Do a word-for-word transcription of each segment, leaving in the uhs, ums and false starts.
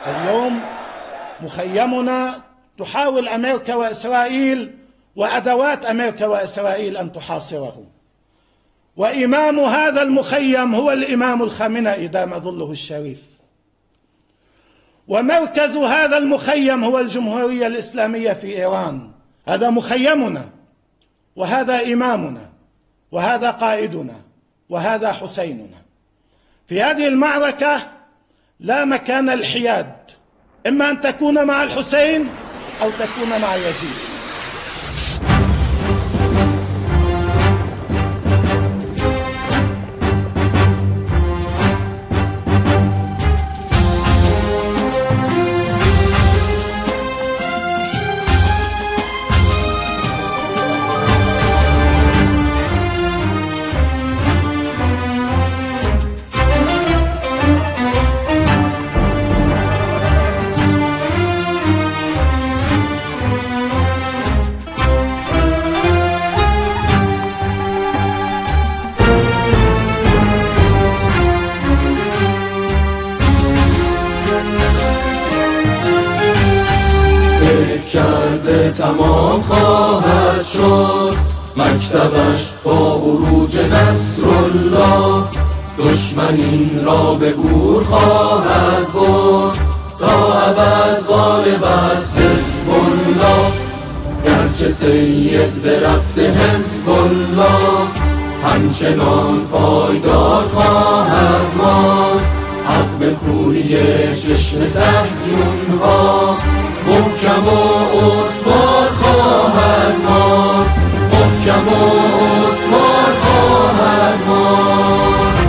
اليوم مخيمنا تحاول أمريكا وإسرائيل وأدوات أمريكا وإسرائيل أن تحاصره، وإمام هذا المخيم هو الإمام الخامنئي دام ظله الشريف، ومركز هذا المخيم هو الجمهورية الإسلامية في إيران. هذا مخيمنا، وهذا إمامنا، وهذا قائدنا، وهذا حسيننا. في هذه المعركة لا مكان الحياد، إما أن تكون مع الحسين أو تكون مع يزيد. کرده تمام خواهد شد مکتبش با عروج نصرالله، دشمن این را به گور خواهد برد تا ابد غالب است حزب الله. گرچه سید برفته حزب الله همچنان پایدار خواهد ماند، حق به کوری چشم صهیون ها محکم و استوار خواهد ماند، محکم و استوار خواهد ماند.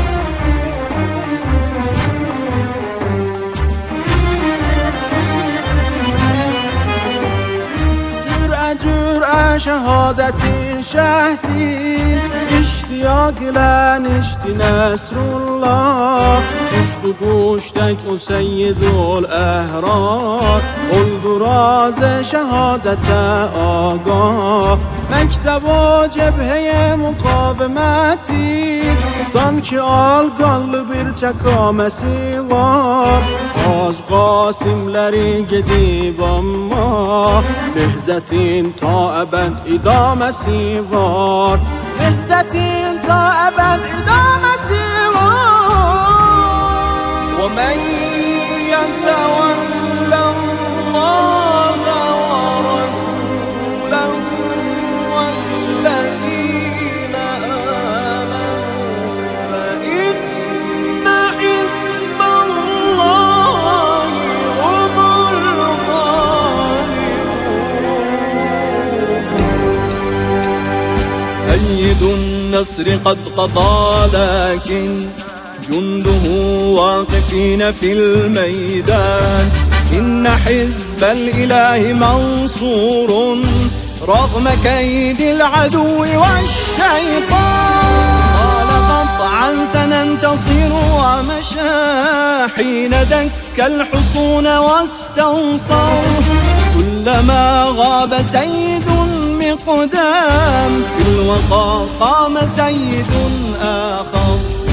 جرعه جرعه شهادت شهدی اشتیاق لنشتی نصرالله، گوشت و گوشتک و سید الاحرار الدراز شهادت آگاه. مکتب و جبهه مقاومتی sanki alqanlı bir çakaməsi var. Az qasimləri gedib amma Behzətin ta əbəd idaməsi var. Behzətin ta əbəd idaməsi var. Və mən yəntəvəllə Allaha və rəsuləhu vəllədinə سيد النصر قد قضى لكن جنده واقفين في الميدان. إن حزب الإله منصور رغم كيد العدو والشيطان. قال قطعا سننتصر ومشى حين دك الحصون واستنصر. كلما غاب سيد مقدام في الوقا قام سيد آخر.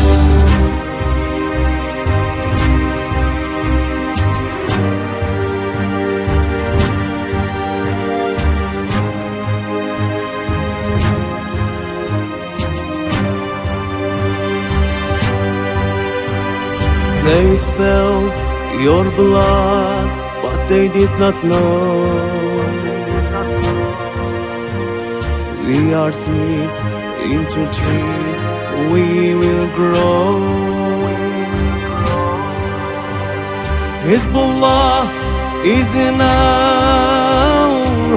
They spilled your blood, but they did not know. We are seeds into trees, we will grow. Hizbullah is in our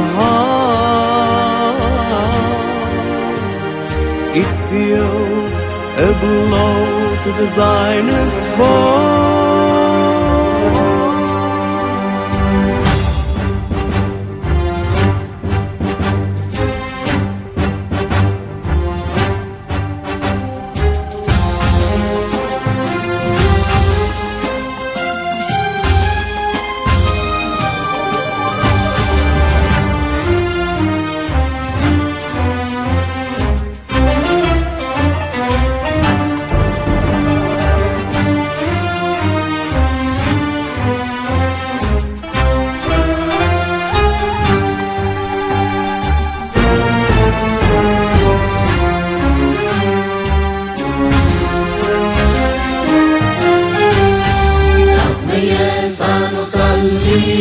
hearts. It deals a blow to the Zionist foe.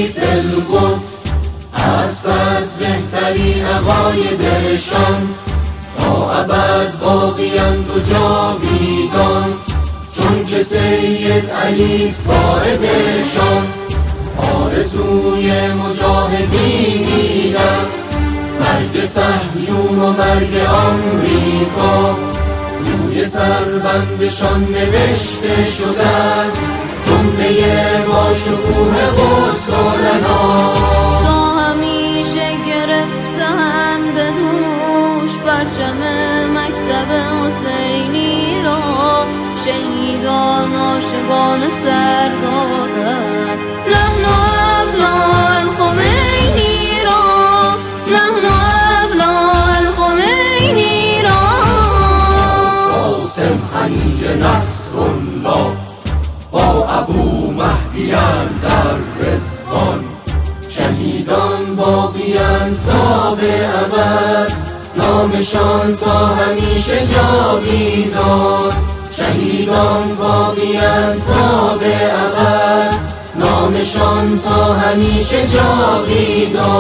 فی القدس هست از بهترین عقایدشان، تا ابد باقیند و جاویدان، چون که سید علیست قائدشان. آرزوی مجاهدین این است، مرگ صهیون و مرگ آمریکا، روی سربندشان نوشته شده است جمله با شکوه قصالنا. تا همیشه گرفتن به دوش پرچم مکتب حسینی را، شهیدان عاشقان سر دادن نحن ابناء الخمینی را، نحن ابناء الخمینی را. قاسم حنی نصرالله با ابو مهدی در رضوان، شهیدان باقیند تا به ابد، نامشان تا همیشه جاویدان. شهیدان باقیند تا به ابد، نامشان تا همیشه جاویدان.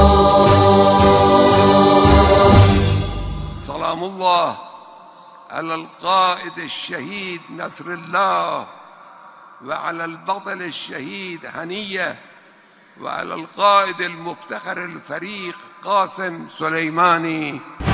سلام الله على القائد الشهيد نصر الله، وعلى البطل الشهيد هنية، وعلى القائد المفتخر الفريق قاسم سليماني.